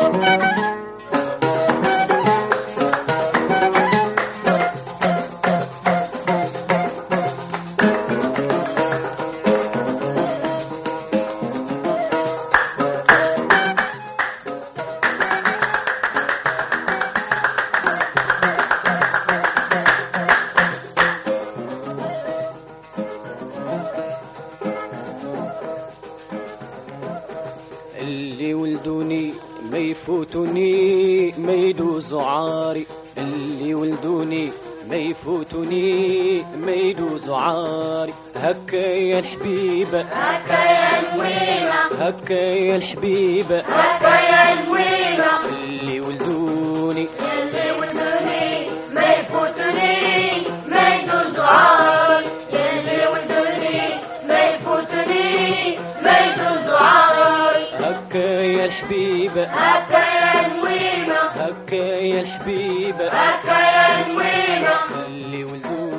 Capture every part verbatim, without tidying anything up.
اللي ولدوني ما يفوتوني ما يدوزوا عاري، اللي ولدوني ما يفوتوني ما يدوزوا عاري. هكا يا الحبيبة هكا يا نويمة، هكا يا الحبيبة هكا يا نويمة. اللي ولدوني اللي ولدوني ما يفوتوني ما يدوزوا عاري، اللي ولدوني ما يفوتوني ما يدوزوا عاري. هكا يا الحبيبة هكا يا نويمة، هكا يا الحبيبة هكا يا نويمة. اللي ولدوني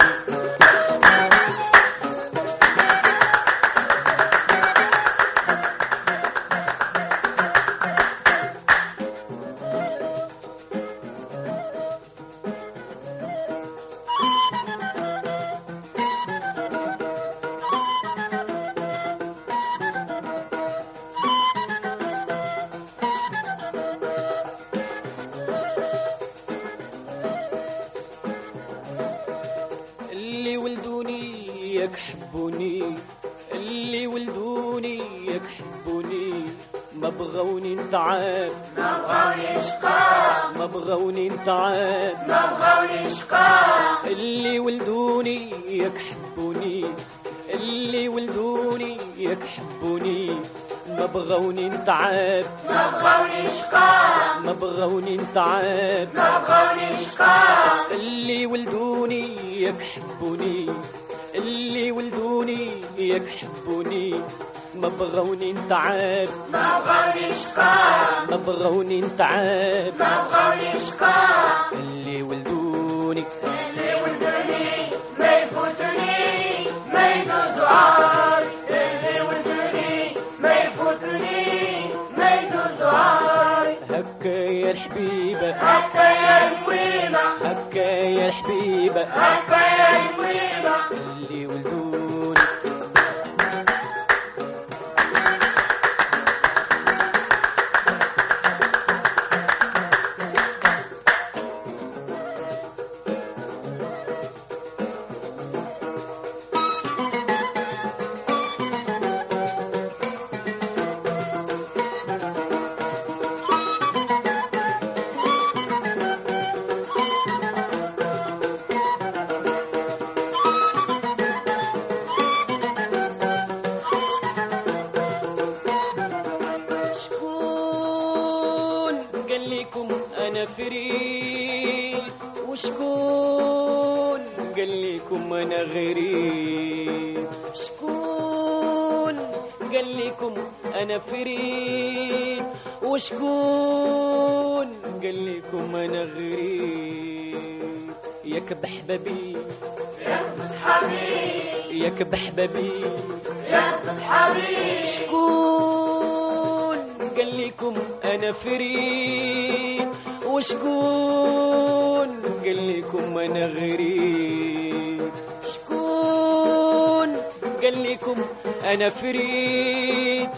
اللي ولدوني يكحبوني، اللي ولدوني يكحبوني. ما بغوني نتعب ما بغوني شقاء، ما بغوني نتعب. ما بغوني شقاء. اللي ولدوني يكحبوني، اللي ولدوني يكحبوني. ما بغوني نتعب ما بغوني شقاء، ما بغوني نتعب. ما بغوني شقاء. اللي ولدوني يكحبوني، اللي ولدوني يكحبوني. ما بغوني نتعب ما بغوني شقاء، ما بغوني نتعب. ما بغوني شقاء. اللي ولدوني اللي ولدوني ما يفوتوني ما يدوزوا عاري، اللي ولدوني ما يفوتوني ما يدوزوا عاري. هكا يا الحبيبة هكا يا نويمة، هكا يا الحبيبة هكا يا نويمة. اللي ولدوني أنا فريد، وشكون قال لكم أنا غريب؟ شكون قال لكم أنا فريد، وشكون قال لكم أنا غريب؟ ياك بحبابي ياك بصحابي، ياك بحبابي ياك بصحابي. شكون قال لكم أنا فريد، وشكون قال لكم أنا غريب؟ شكون قال لكم أنا فريد،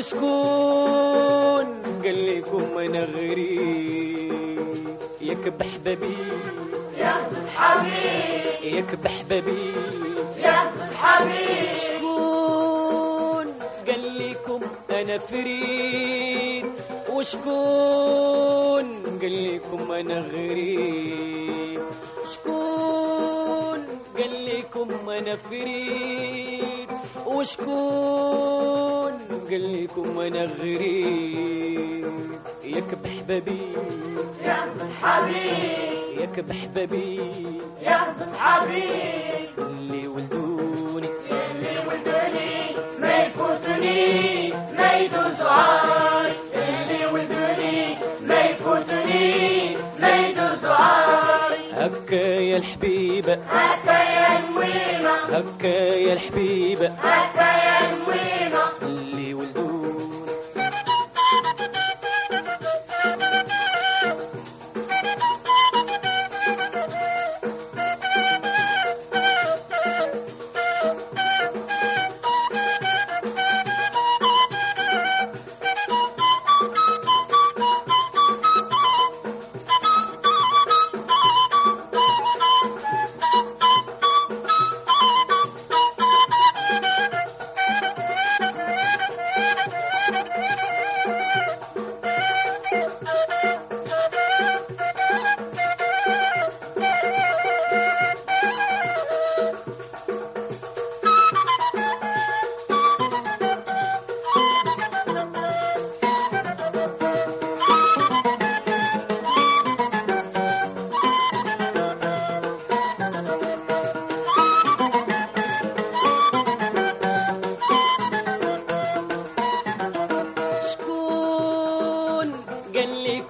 وشكون قال لكم أنا غريب؟ ياك بحبابي ياك بصحابي، ياك بحبابي ياك بصحابي. شكون قال لكم أنا فريد، وشكون قال لكم أنا غريب؟ شكون قال لكم أنا فريد، وشكون قال لكم أنا غريب؟ ياك بحبابي ياك بصحابي، ياك بحبابي ياك بصحابي. اللي ولدوني اللي ولدوني ما يفوتوني ما يدوزوا عاري، اللي ولدوني ما يفوتوني ما يدوزوا عاري. هكا يا الحبيبة هكا يا نويمة، هكا يا الحبيبة هكا يا نويمة. اللي ولدوني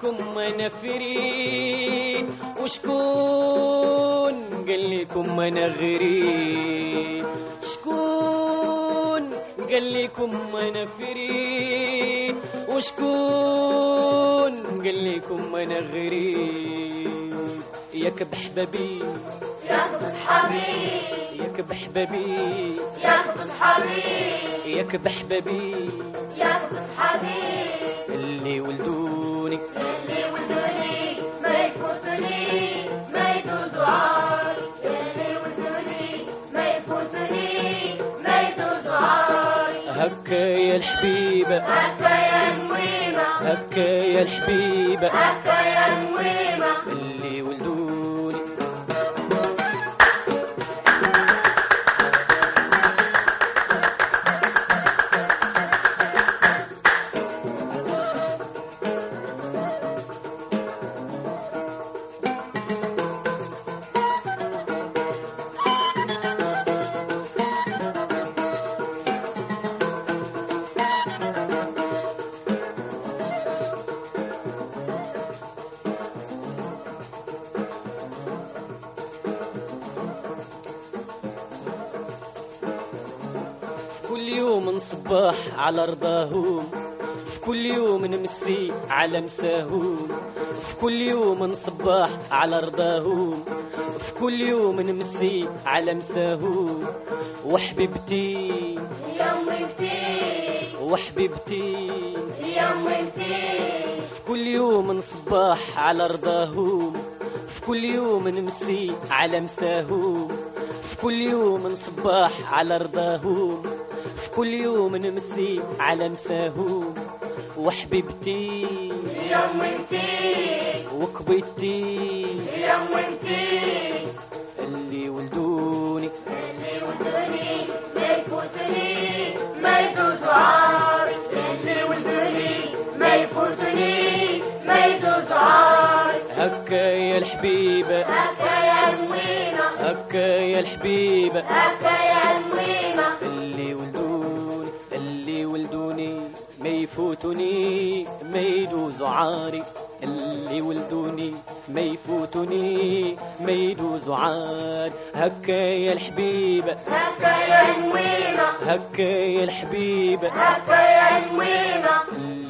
لكم انا فري، وشكون قال لكم انا غريب؟ شكون قال لكم انا فري، وشكون قال لكم انا غريب؟ ياك بحبابي ياك بصحابي، ياك بحبابي ياك بصحابي، ياك بحبابي ياك بصحابي، اللي ولدوني اللي ولدوني ما يفوتوني ما يدوزوا عاري، اللي ولدوني ما يفوتوني ما يدوزوا عاري. هكا يا الحبيبة هكا يا المويمة، هكا يا الحبيبة هكا يا المويمة، اللي ولدوني. كل يوم نصبح على رضاهم، في كل يوم نمسي على مساهم، في كل يوم نصبح على رضاهم، في كل يوم نمسي على مساهم. وحبيبتي يا ميمتي، وحبيبتي يا ميمتي، في كل يوم نصبح على رضاهم، في كل يوم نمسي على مساهم، في كل يوم نصبح على رضاهم، في كل يوم نمسي على مساهم. وحبيبتي يا ميمتي، وكبيتي يا ميمتي، اللي ولدوني اللي ولدوني ما يفوتوني ما يدوزوا عاري، اللي ولدوني ما يفوتوني ما يدوزوا عاري. هكا يا الحبيبة هكا يا المويمة، هكا يا الحبيبة هكا يا المويمة، اللي ولدوني اللي ولدوني ما يفوتوني ما يدوزوا عاري، اللي ولدوني ما يفوتوني ما يدوزوا عاري. هكا يا الحبيبة هكا يا المويمة، هكا يا الحبيبة هكا يا المويمة، اللي